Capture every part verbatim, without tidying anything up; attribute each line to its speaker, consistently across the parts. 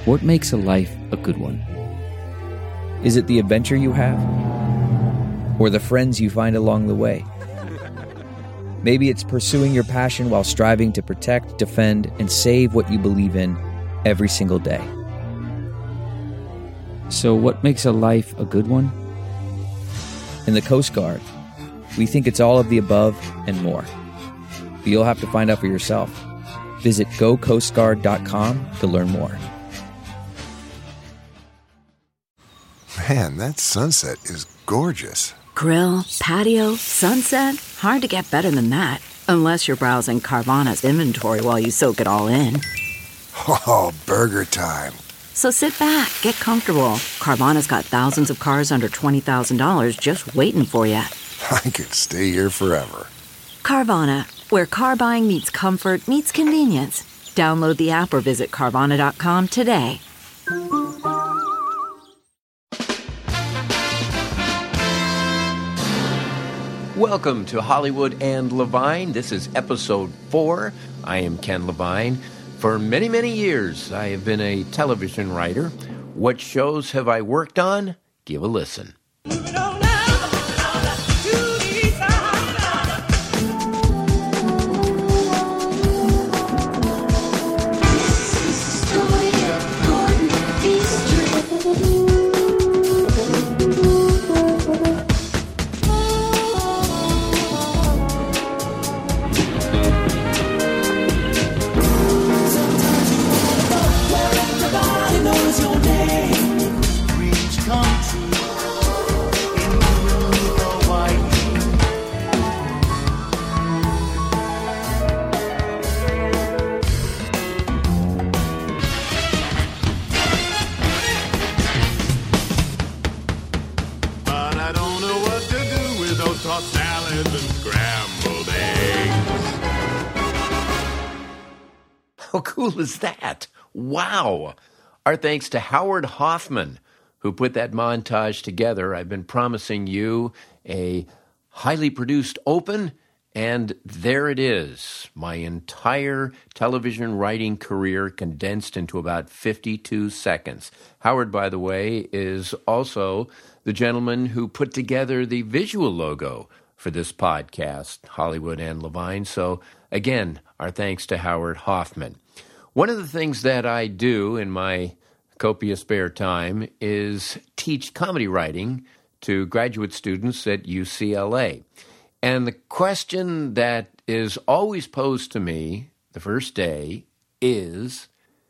Speaker 1: What makes a life a good one? Is it the adventure you have? Or the friends you find along the way? Maybe it's pursuing your passion while striving to protect, defend, and save what you believe in every single day. So what makes a life a good one? In the Coast Guard, we think it's all of the above and more. But you'll have to find out for yourself. Visit go coast guard dot com to learn more.
Speaker 2: Man, that sunset is gorgeous.
Speaker 3: Grill, patio, sunset. Hard to get better than that. Unless you're browsing Carvana's inventory while you soak it all in.
Speaker 2: Oh, burger time.
Speaker 3: So sit back, get comfortable. Carvana's got thousands of cars under twenty thousand dollars just waiting for you.
Speaker 2: I could stay here forever.
Speaker 3: Carvana, where car buying meets comfort meets convenience. Download the app or visit Carvana dot com today.
Speaker 4: Welcome to Hollywood and Levine. This is episode four. I am Ken Levine. For many, many years, I have been a television writer. What shows have I worked on? Give a listen.
Speaker 5: Moving on now, to the side. This is the story of Gordon Beastrick.
Speaker 4: How cool is that? Wow. Our thanks to Howard Hoffman, who put that montage together. I've been promising you a highly produced open, and there it is. My entire television writing career condensed into about fifty-two seconds. Howard, by the way, is also the gentleman who put together the visual logo for this podcast, Hollywood and Levine. So, again, our thanks to Howard Hoffman. One of the things that I do in my copious spare time is teach comedy writing to graduate students at U C L A. And the question that is always posed to me the first day is,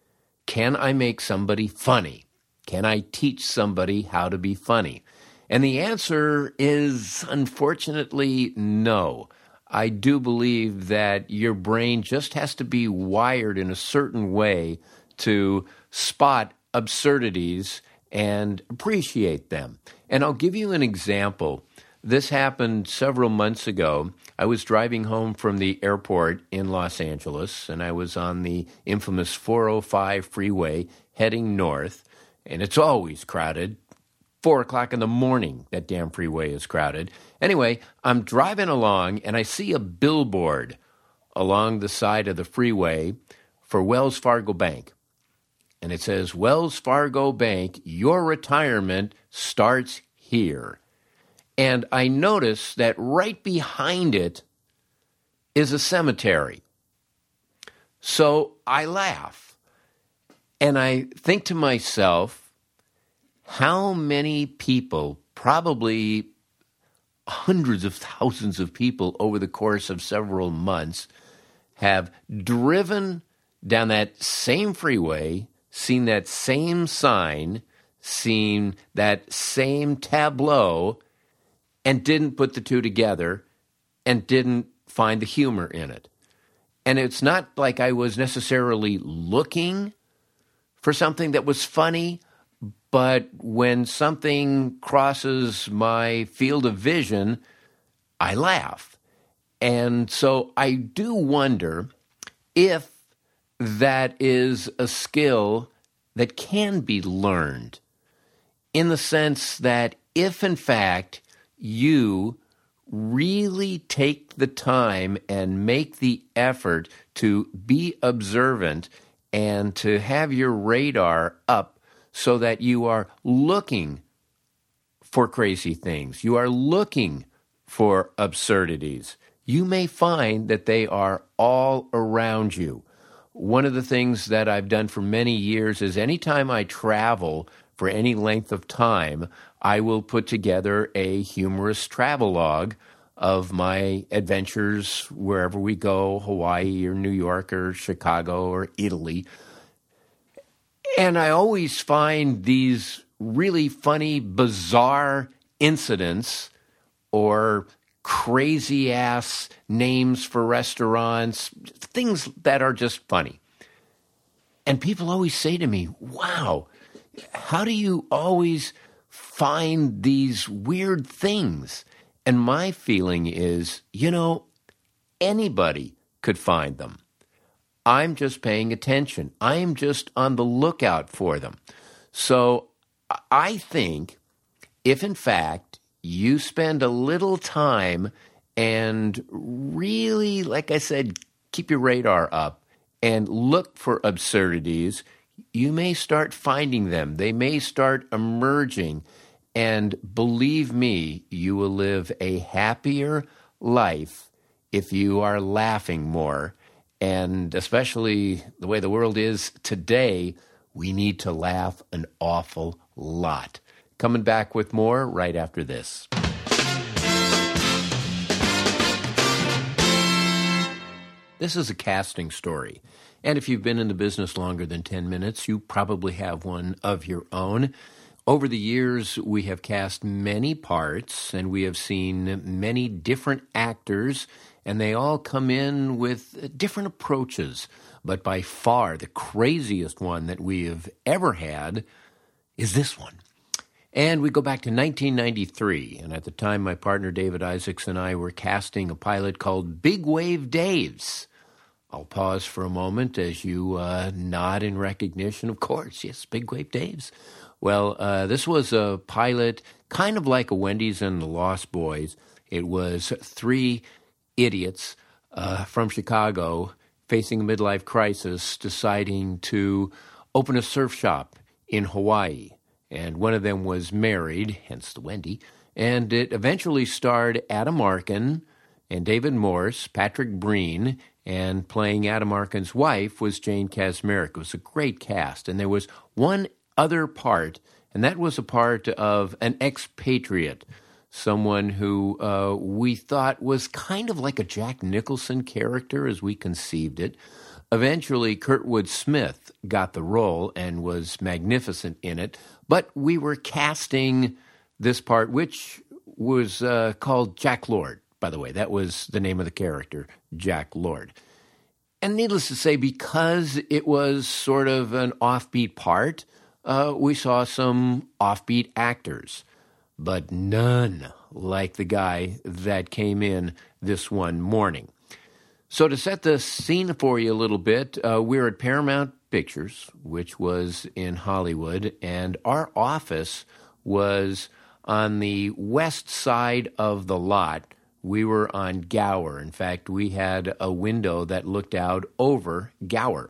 Speaker 4: can I make somebody funny? Can I teach somebody how to be funny? And the answer is, unfortunately, no. I do believe that your brain just has to be wired in a certain way to spot absurdities and appreciate them. And I'll give you an example. This happened several months ago. I was driving home from the airport in Los Angeles, and I was on the infamous four oh five freeway heading north, and it's always crowded. Four o'clock in the morning, that damn freeway is crowded. Anyway, I'm driving along, and I see a billboard along the side of the freeway for Wells Fargo Bank. And it says, Wells Fargo Bank, your retirement starts here. And I notice that right behind it is a cemetery. So I laugh, and I think to myself, how many people, probably hundreds of thousands of people over the course of several months, have driven down that same freeway, seen that same sign, seen that same tableau, and didn't put the two together and didn't find the humor in it. And it's not like I was necessarily looking for something that was funny, but when something crosses my field of vision, I laugh. And so I do wonder if that is a skill that can be learned, in the sense that if, in fact, you really take the time and make the effort to be observant and to have your radar up so that you are looking for crazy things. You are looking for absurdities. You may find that they are all around you. One of the things that I've done for many years is anytime I travel for any length of time, I will put together a humorous travelogue of my adventures wherever we go, Hawaii or New York or Chicago or Italy. And I always find these really funny, bizarre incidents or crazy-ass names for restaurants, things that are just funny. And people always say to me, wow, how do you always find these weird things? And my feeling is, you know, anybody could find them. I'm just paying attention. I'm just on the lookout for them. So I think if, in fact, you spend a little time and really, like I said, keep your radar up and look for absurdities, you may start finding them. They may start emerging. And believe me, you will live a happier life if you are laughing more. And especially the way the world is today, we need to laugh an awful lot. Coming back with more right after this. This is a casting story. And if you've been in the business longer than ten minutes, you probably have one of your own. Over the years, we have cast many parts, and we have seen many different actors, and they all come in with different approaches. But by far, the craziest one that we have ever had is this one. And we go back to nineteen ninety-three, and at the time, my partner David Isaacs and I were casting a pilot called Big Wave Daves. I'll pause for a moment as you uh, nod in recognition. Of course, yes, Big Wave Daves. Well, uh, this was a pilot kind of like a Wendy's and the Lost Boys. It was three idiots uh, from Chicago facing a midlife crisis deciding to open a surf shop in Hawaii. And one of them was married, hence the Wendy. And it eventually starred Adam Arkin and David Morse, Patrick Breen, and playing Adam Arkin's wife was Jane Kaczmarek. It was a great cast. And there was one other part, and that was a part of an expatriate, someone who uh, we thought was kind of like a Jack Nicholson character as we conceived it. Eventually, Kurtwood Smith got the role and was magnificent in it, but we were casting this part, which was uh, called Jack Lord, by the way. That was the name of the character, Jack Lord. And needless to say, because it was sort of an offbeat part, Uh, we saw some offbeat actors, but none like the guy that came in this one morning. So to set the scene for you a little bit, uh, we're at Paramount Pictures, which was in Hollywood, and our office was on the west side of the lot. We were on Gower. In fact, we had a window that looked out over Gower.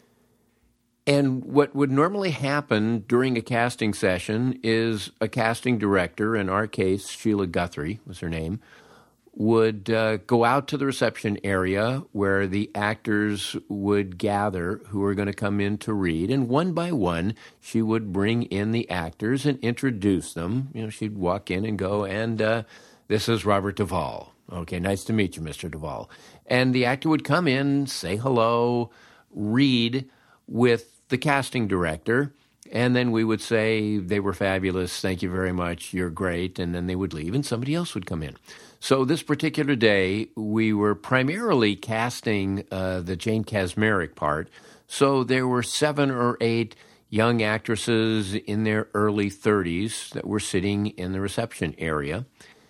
Speaker 4: And what would normally happen during a casting session is a casting director, in our case, Sheila Guthrie was her name, would uh, go out to the reception area where the actors would gather who were going to come in to read. And one by one, she would bring in the actors and introduce them. You know, she'd walk in and go, and uh, this is Robert Duvall. Okay, nice to meet you, Mister Duvall. And the actor would come in, say hello, read with the casting director, and then we would say, they were fabulous, thank you very much, you're great, and then they would leave, and somebody else would come in. So this particular day, we were primarily casting uh, the Jane Kaczmarek part, so there were seven or eight young actresses in their early thirties that were sitting in the reception area,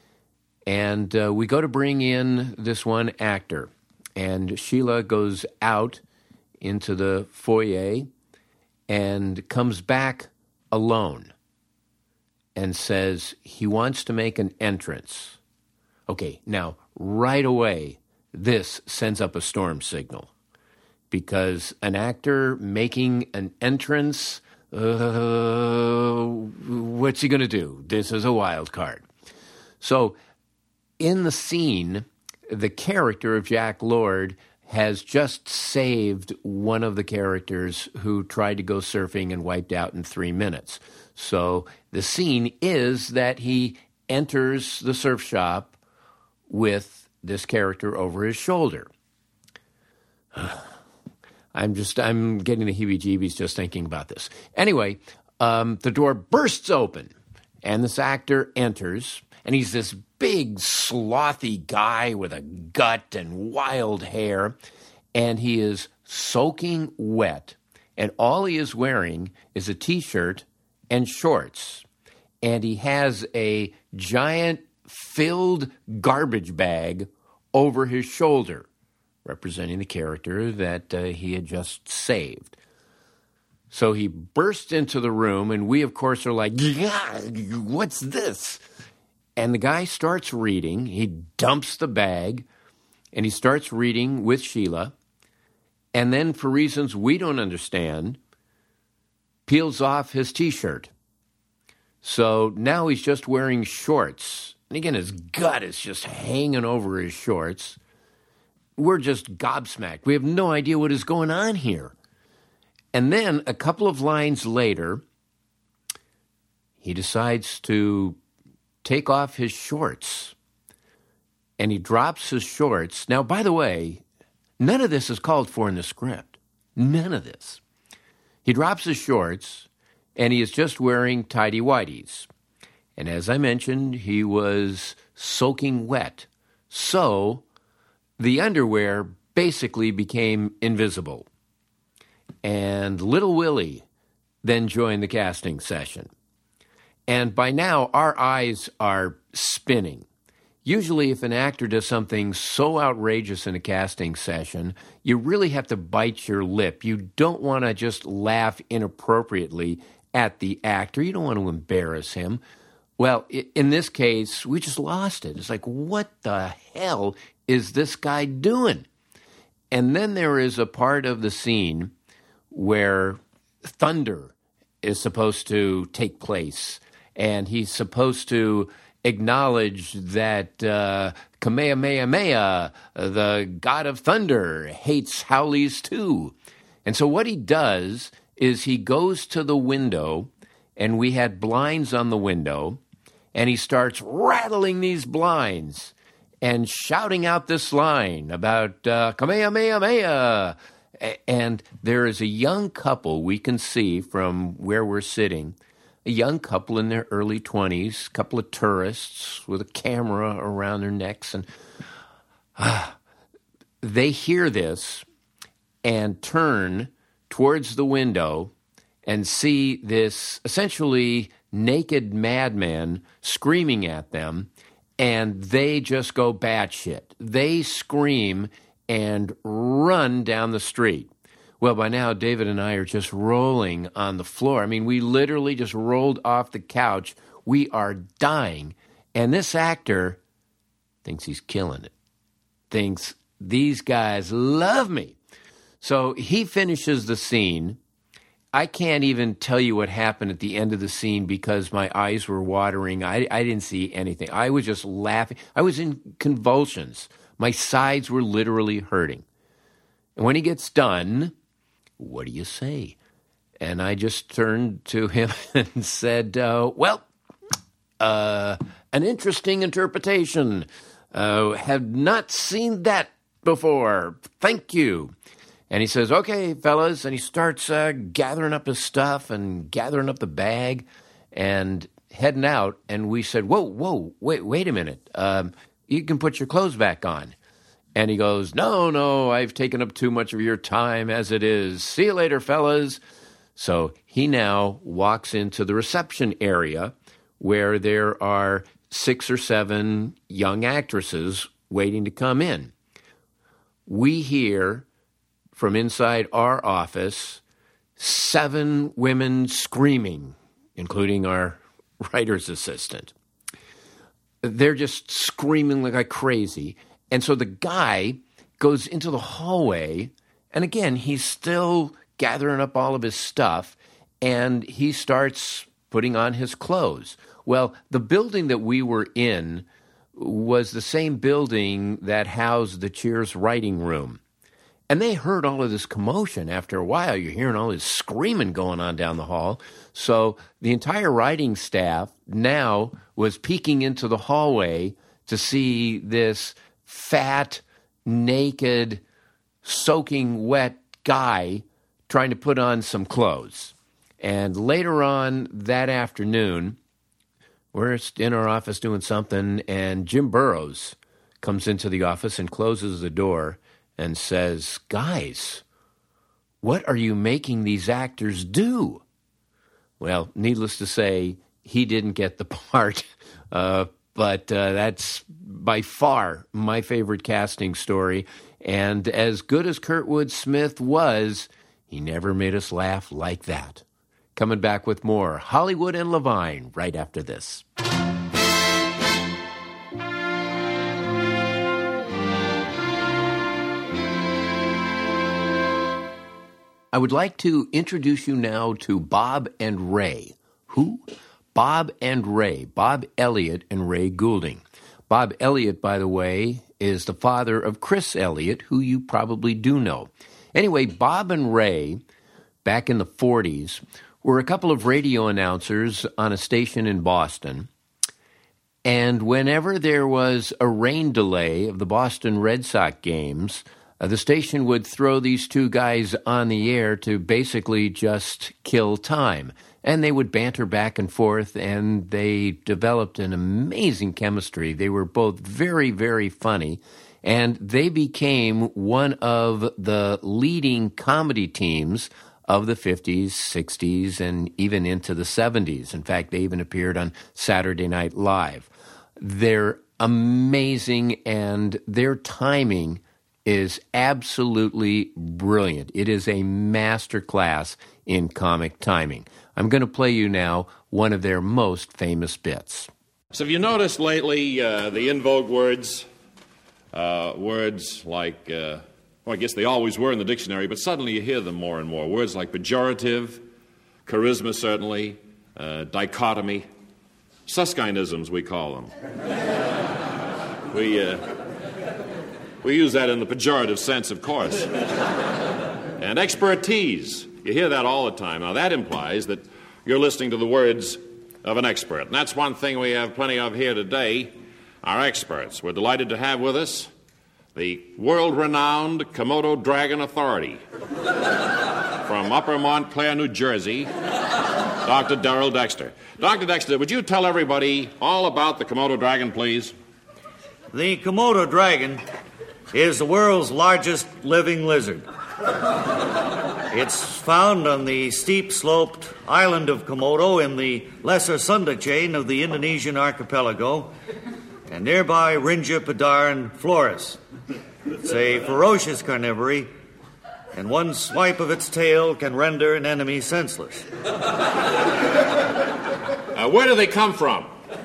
Speaker 4: and uh, we go to bring in this one actor, and Sheila goes out into the foyer and comes back alone and says he wants to make an entrance. Okay, now, right away, this sends up a storm signal. because an actor making an entrance, uh, what's he going to do? This is a wild card. So in the scene, the character of Jack Lord has just saved one of the characters who tried to go surfing and wiped out in three minutes. So the scene is that he enters the surf shop with this character over his shoulder. I'm just, I'm getting the heebie-jeebies just thinking about this. Anyway, um, the door bursts open, and this actor enters, and he's this big, slothy guy with a gut and wild hair, and he is soaking wet, and all he is wearing is a T-shirt and shorts, and he has a giant filled garbage bag over his shoulder, representing the character that uh, he had just saved. So he burst into the room, and we, of course, are like, yeah, what's this? And the guy starts reading. He dumps the bag, and he starts reading with Sheila, and then, for reasons we don't understand, peels off his T-shirt. So now he's just wearing shorts. And again, his gut is just hanging over his shorts. We're just gobsmacked. We have no idea what is going on here. And then a couple of lines later, he decides to take off his shorts. And he drops his shorts. Now, by the way, none of this is called for in the script. None of this. He drops his shorts, and he is just wearing tighty-whities. And as I mentioned, he was soaking wet. So the underwear basically became invisible. And Little Willie then joined the casting session. And by now, our eyes are spinning. Usually, if an actor does something so outrageous in a casting session, you really have to bite your lip. You don't want to just laugh inappropriately at the actor. You don't want to embarrass him. Well, in this case, we just lost it. It's like, what the hell is this guy doing? And then there is a part of the scene where thunder is supposed to take place, and he's supposed to acknowledge that uh, Kamehameha, the god of thunder, hates Howleys too. And so what he does is he goes to the window, and we had blinds on the window, and he starts rattling these blinds and shouting out this line about uh, Kamehameha. And there is a young couple we can see from where we're sitting, a young couple in their early twenties, a couple of tourists with a camera around their necks. And uh, they hear this and turn towards the window and see this essentially naked madman screaming at them, and they just go batshit. They scream and run down the street. Well, by now, David and I are just rolling on the floor. I mean, we literally just rolled off the couch. We are dying. And this actor thinks he's killing it, thinks these guys love me. So he finishes the scene. I can't even tell you what happened at the end of the scene because my eyes were watering. I, I didn't see anything. I was just laughing. I was in convulsions. My sides were literally hurting. And when he gets done, what do you say? And I just turned to him and said, uh, well, uh, an interesting interpretation. Uh, have not seen that before. Thank you. And he says, okay, fellas. And he starts uh, gathering up his stuff and gathering up the bag and heading out. And we said, whoa, whoa, wait, wait a minute. Um, you can put your clothes back on. And he goes, no, no, I've taken up too much of your time as it is. See you later, fellas. So he now walks into the reception area where there are six or seven young actresses waiting to come in. We hear from inside our office seven women screaming, including our writer's assistant. They're just screaming like crazy. And so the guy goes into the hallway And again, he's still gathering up all of his stuff, and he starts putting on his clothes. Well, the building that we were in was the same building that housed the Cheers writing room. And they heard all of this commotion. After a while, you're hearing all this screaming going on down the hall. So the entire writing staff now was peeking into the hallway to see this fat, naked, soaking wet guy trying to put on some clothes. And later on that afternoon, we're in our office doing something, and Jim Burrows comes into the office and closes the door and says, "Guys, what are you making these actors do?" Well, needless to say, he didn't get the part, uh, but uh, that's by far my favorite casting story. And as good as Kurtwood Smith was, he never made us laugh like that. Coming back with more Hollywood and Levine right after this. I would like to introduce you now to Bob and Ray. Who? Bob and Ray. Bob Elliott and Ray Goulding. Bob Elliott, by the way, is the father of Chris Elliott, who you probably do know. Anyway, Bob and Ray, back in the forties, were a couple of radio announcers on a station in Boston. And whenever there was a rain delay of the Boston Red Sox games, Uh, the station would throw these two guys on the air to basically just kill time. And they would banter back and forth, and they developed an amazing chemistry. They were both very, very funny, and they became one of the leading comedy teams of the fifties, sixties, and even into the seventies. In fact, they even appeared on Saturday Night Live. They're amazing, and their timing is absolutely brilliant. It is a master class in comic timing. I'm going to play you now one of their most famous bits.
Speaker 6: So have you noticed lately uh, the in vogue words, uh, words like, uh, well, I guess they always were in the dictionary, but suddenly you hear them more and more. Words like pejorative, charisma certainly, uh, dichotomy, Suskindisms we call them. we... Uh, We use that in the pejorative sense, of course. And expertise. You hear that all the time. Now, that implies that you're listening to the words of an expert. And that's one thing we have plenty of here today, our experts. We're delighted to have with us the world-renowned Komodo Dragon Authority from Upper Montclair, New Jersey, Doctor Darrell Dexter. Doctor Dexter, would you tell everybody all about the Komodo Dragon, please?
Speaker 7: The Komodo dragon is the world's largest living lizard. It's found on the steep-sloped island of Komodo in the Lesser Sunda chain of the Indonesian archipelago and nearby Rinja, Padar, and Flores. It's a ferocious carnivore, and one swipe of its tail can render an enemy senseless.
Speaker 6: Uh, where do they come from?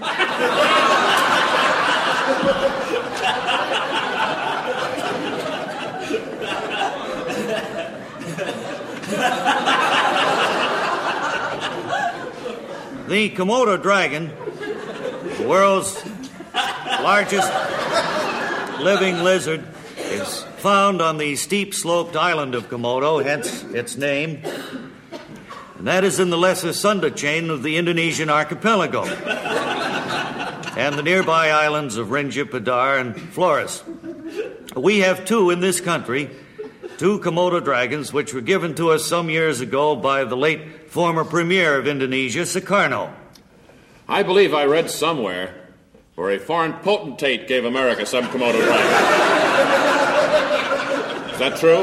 Speaker 7: The Komodo dragon, the world's largest living lizard, is found on the steep-sloped island of Komodo, hence its name, and that is in the Lesser Sunda chain of the Indonesian archipelago and the nearby islands of Rinja, Padar, and Flores. We have two in this country, two Komodo dragons, which were given to us some years ago by the late former premier of Indonesia, Sukarno.
Speaker 6: I believe I read somewhere where a foreign potentate gave America some Komodo dragon. Is that true?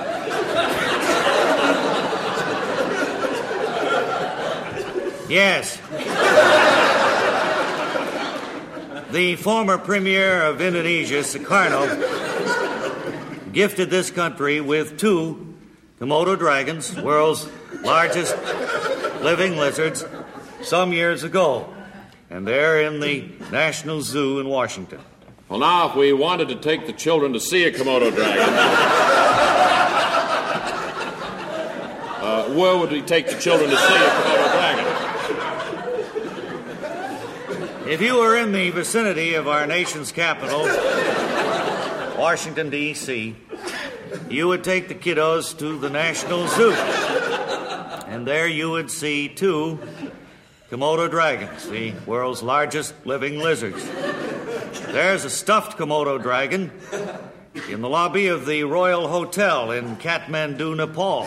Speaker 7: Yes. The former premier of Indonesia, Sukarno, gifted this country with two Komodo dragons, world's largest living lizards, some years ago. And they're in the National Zoo in Washington.
Speaker 6: Well, now, if we wanted to take the children to see a Komodo dragon, where would we take the children to see a Komodo dragon?
Speaker 7: If you were in the vicinity of our nation's capital, Washington, D C, you would take the kiddos to the National Zoo. And there you would see two Komodo dragons, the world's largest living lizards. There's a stuffed Komodo dragon in the lobby of the Royal Hotel in Kathmandu, Nepal.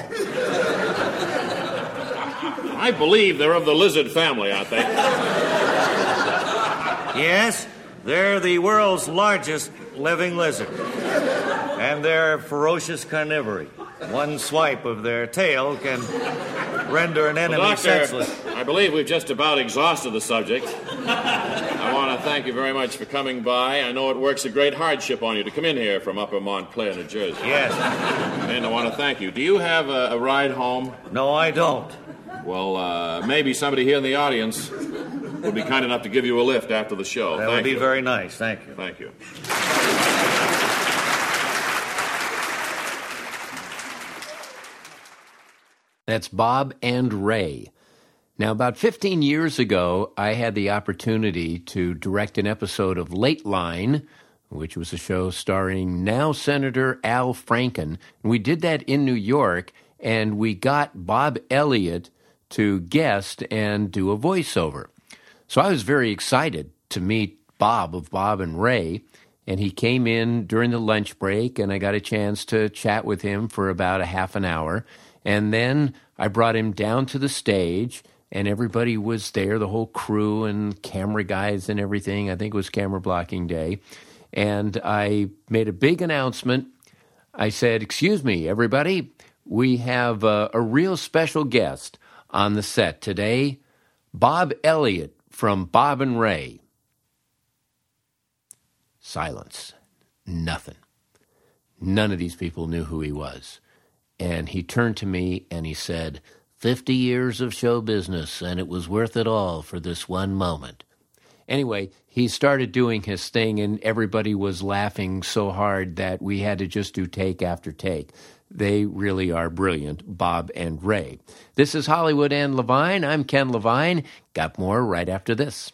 Speaker 6: I believe they're of the lizard family, aren't they?
Speaker 7: Yes, they're the world's largest living lizard. And they're ferocious carnivory. One swipe of their tail can render an enemy
Speaker 6: well, Doctor,
Speaker 7: senseless.
Speaker 6: I believe we've just about exhausted the subject. I want to thank you very much for coming by. I know it works a great hardship on you to come in here from Upper Montclair, New Jersey.
Speaker 7: Yes.
Speaker 6: And I want to thank you. Do you have a, a ride home?
Speaker 7: No, I don't.
Speaker 6: Well, uh, maybe somebody here in the audience would be kind enough to give you a lift after the show.
Speaker 7: That
Speaker 6: thank
Speaker 7: would be
Speaker 6: you.
Speaker 7: very nice. Thank you.
Speaker 6: Thank you.
Speaker 4: That's Bob and Ray. Now, about fifteen years ago, I had the opportunity to direct an episode of Late Line, which was a show starring now Senator Al Franken. And we did that in New York, and we got Bob Elliott to guest and do a voiceover. So I was very excited to meet Bob of Bob and Ray, and he came in during the lunch break, and I got a chance to chat with him for about a half an hour. And then I brought him down to the stage, and everybody was there, the whole crew and camera guys and everything. I think it was camera blocking day. And I made a big announcement. I said, excuse me, everybody, we have a, a real special guest on the set today, Bob Elliott from Bob and Ray. Silence. Nothing. None of these people knew who he was. And he turned to me and he said, fifty years of show business, and it was worth it all for this one moment. Anyway, he started doing his thing, and everybody was laughing so hard that we had to just do take after take. They really are brilliant, Bob and Ray. This is Hollywood and Levine. I'm Ken Levine. Got more right after this.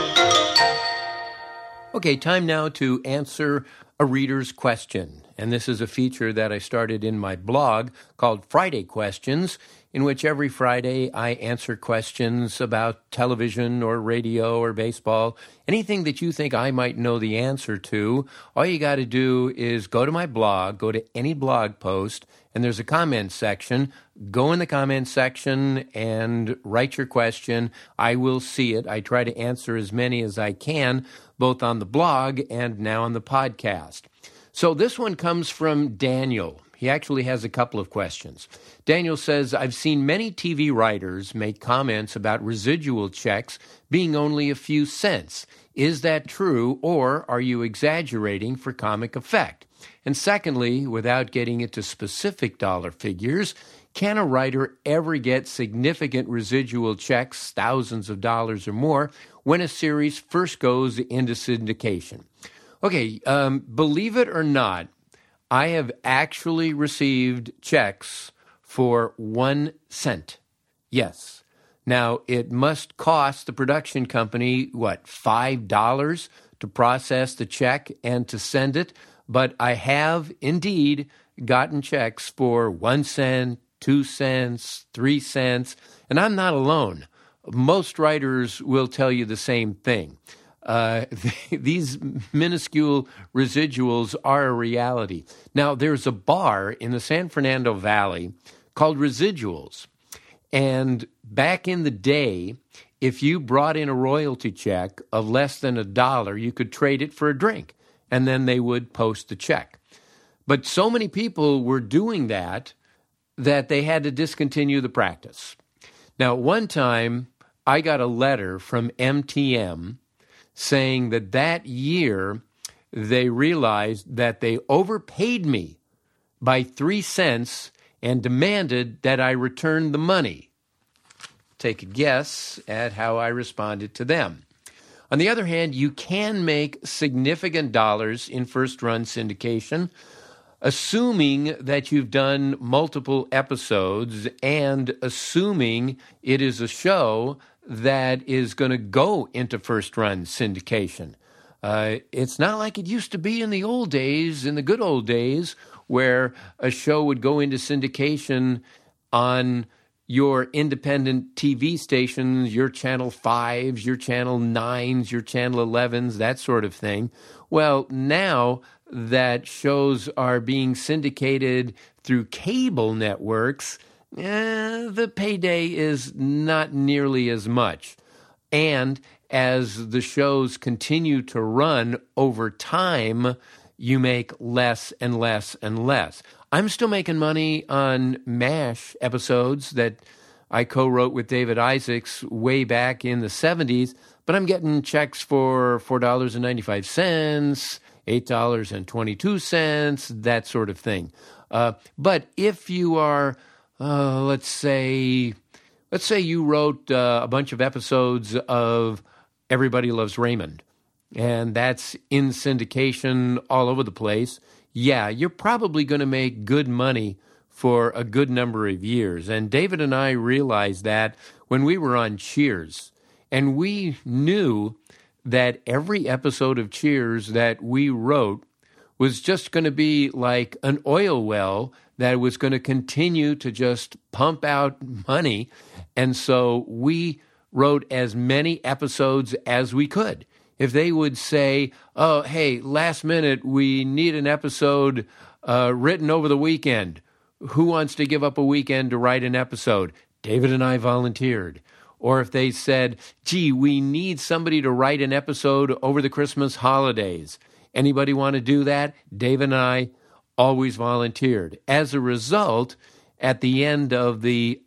Speaker 4: Okay, time now to answer a reader's question. And this is a feature that I started in my blog called Friday Questions, in which every Friday I answer questions about television or radio or baseball, anything that you think I might know the answer to. All you got to do is go to my blog, go to any blog post, and there's a comment section. Go in the comment section and write your question. I will see it. I try to answer as many as I can, both on the blog and now on the podcast. So this one comes from Daniel. He actually has a couple of questions. Daniel says, I've seen many T V writers make comments about residual checks being only a few cents. Is that true, or are you exaggerating for comic effect? And secondly, without getting into specific dollar figures, can a writer ever get significant residual checks, thousands of dollars or more, when a series first goes into syndication? Okay, um, believe it or not, I have actually received checks for one cent. Yes. Now, it must cost the production company, what, five dollars to process the check and to send it? But I have indeed gotten checks for one cent, two cents, three cents, and I'm not alone. Most writers will tell you the same thing. Uh, these minuscule residuals are a reality. Now, there's a bar in the San Fernando Valley called Residuals. And back in the day, if you brought in a royalty check of less than a dollar, you could trade it for a drink, and then they would post the check. But so many people were doing that that they had to discontinue the practice. Now, one time, I got a letter from M T M saying that that year they realized that they overpaid me by three cents and demanded that I return the money. Take a guess at how I responded to them. On the other hand, you can make significant dollars in first-run syndication. assuming that you've done multiple episodes and assuming it is a show that is going to go into first-run syndication. Uh, it's not like it used to be in the old days, in the good old days, where a show would go into syndication on your independent T V stations, your Channel fives, your Channel nines, your Channel elevens, that sort of thing. Well, now that shows are being syndicated through cable networks, eh, the payday is not nearly as much. And as the shows continue to run over time, you make less and less and less. I'm still making money on MASH episodes that I co-wrote with David Isaacs way back in the seventies, but I'm getting checks for four dollars and ninety-five cents, eight dollars and twenty-two cents, that sort of thing. Uh, but if you are, uh, let's say, let's say you wrote uh, a bunch of episodes of Everybody Loves Raymond, and that's in syndication all over the place, yeah, you're probably going to make good money for a good number of years. And David and I realized that when we were on Cheers, and we knew that every episode of Cheers that we wrote was just going to be like an oil well that was going to continue to just pump out money. And so we wrote as many episodes as we could. If they would say, oh, hey, last minute, we need an episode uh, written over the weekend. Who wants to give up a weekend to write an episode? David and I volunteered. Or if they said, gee, we need somebody to write an episode over the Christmas holidays. Anybody want to do that? David and I always volunteered. As a result, at the end of the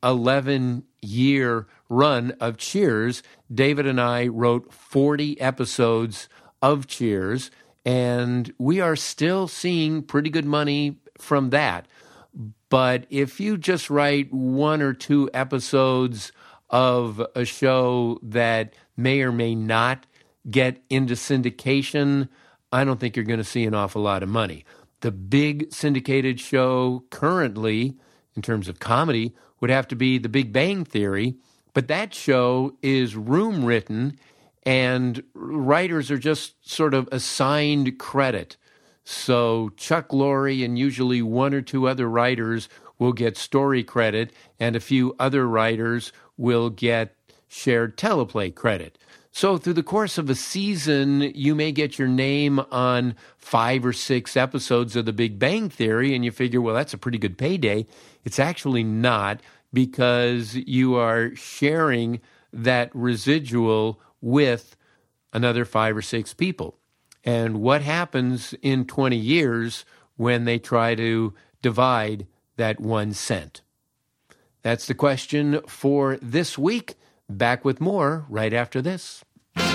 Speaker 4: eleven-year run of Cheers, David and I wrote forty episodes of Cheers, and we are still seeing pretty good money from that. But if you just write one or two episodes of a show that may or may not get into syndication, I don't think you're going to see an awful lot of money. The big syndicated show currently, in terms of comedy, would have to be The Big Bang Theory, but that show is room written, and writers are just sort of assigned credit. So Chuck Lorre and usually one or two other writers will get story credit, and a few other writers will get shared teleplay credit. So through the course of a season, you may get your name on five or six episodes of The Big Bang Theory, and you figure, well, that's a pretty good payday. It's actually not, because you are sharing that residual with another five or six people. And what happens in twenty years when they try to divide that one cent? That's the question for this week. Back with more right after this.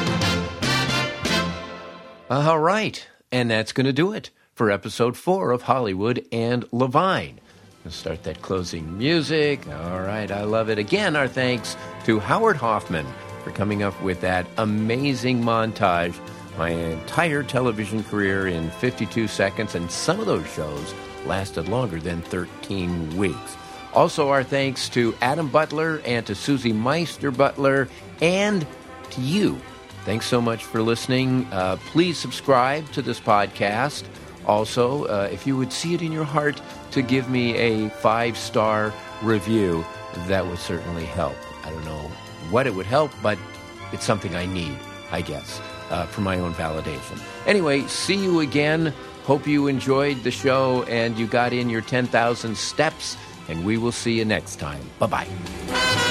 Speaker 4: All right, and that's going to do it for episode four of Hollywood and Levine. Let's start that closing music. All right, I love it. Again, our thanks to Howard Hoffman for coming up with that amazing montage. My entire television career in fifty-two seconds, and some of those shows lasted longer than thirteen weeks. Also, our thanks to Adam Butler and to Susie Meister Butler and to you. Thanks so much for listening. Uh, please subscribe to this podcast. Also, uh, if you would see it in your heart to give me a five-star review, that would certainly help. I don't know what it would help, but it's something I need, I guess, uh, for my own validation. Anyway, see you again. Hope you enjoyed the show and you got in your ten thousand steps, and we will see you next time. Bye-bye.